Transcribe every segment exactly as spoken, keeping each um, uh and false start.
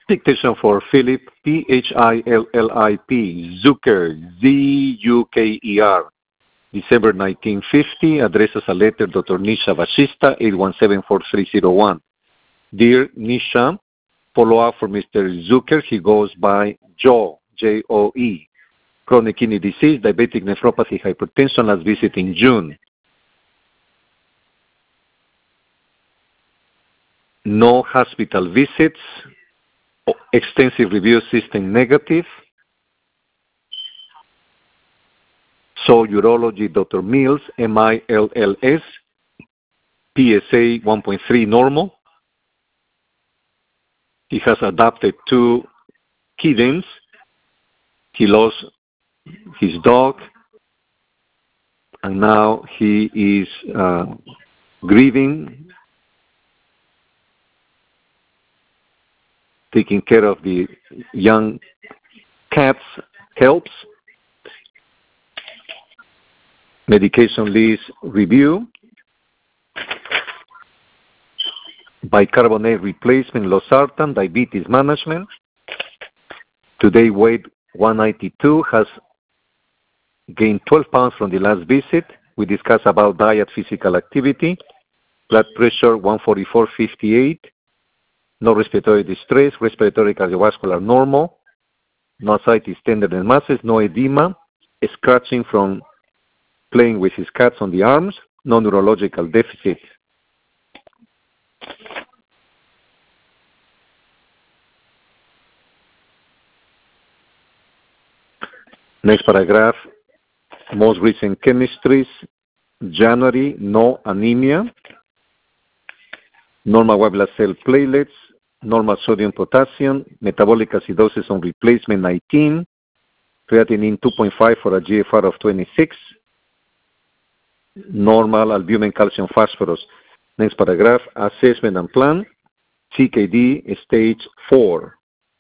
Dictation for Philip, P H I L L I P, Zucker, Z U K E R. December nineteen fifty, addresses a letter Doctor Nisha Bashista, eight one seven, four three zero one. Dear Nisha, follow up for Mister Zucker. He goes by Joe, J O E. Chronic kidney disease, diabetic nephropathy, hypertension, last visit in June. No hospital visits. Extensive review system negative. So urology, Doctor Mills, M I L L S, P S A one point three normal. He has adopted two kittens. He lost his dog, and now he is uh, grieving, taking care of the young cats, helps. Medication list review. Bicarbonate replacement, losartan, diabetes management. Today weight one ninety-two, has gained twelve pounds from the last visit. We discussed about diet, physical activity. Blood pressure one forty-four fifty-eight. No respiratory distress, respiratory cardiovascular normal. No ascites, tenderness, masses, no edema. Scratching from playing with his cats on the arms. No neurological deficit. Next paragraph, most recent chemistries, January, no anemia, normal white blood cell platelets, normal sodium potassium, metabolic acidosis on replacement nineteen, creatinine two point five for a G F R of twenty-six, normal albumin, calcium, phosphorus. Next paragraph, assessment and plan, C K D stage four.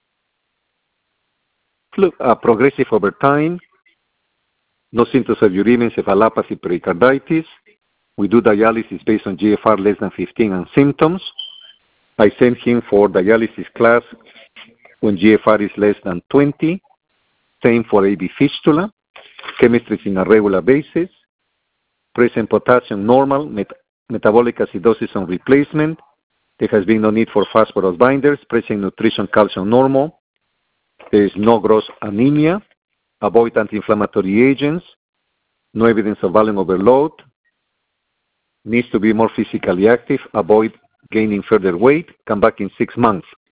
Look, uh, progressive over time, no symptoms of uremia, encephalopathy, pericarditis. We do dialysis based on G F R less than fifteen and symptoms. I send him for dialysis class when G F R is less than twenty. Same for A V fistula. Chemistry is in a regular basis. Present potassium normal, met metabolic acidosis on replacement. There has been no need for phosphorus binders. Present nutrition, calcium normal. There is no gross anemia. Avoid anti-inflammatory agents. No evidence of volume overload. Needs to be more physically active. Avoid gaining further weight. Come back in six months.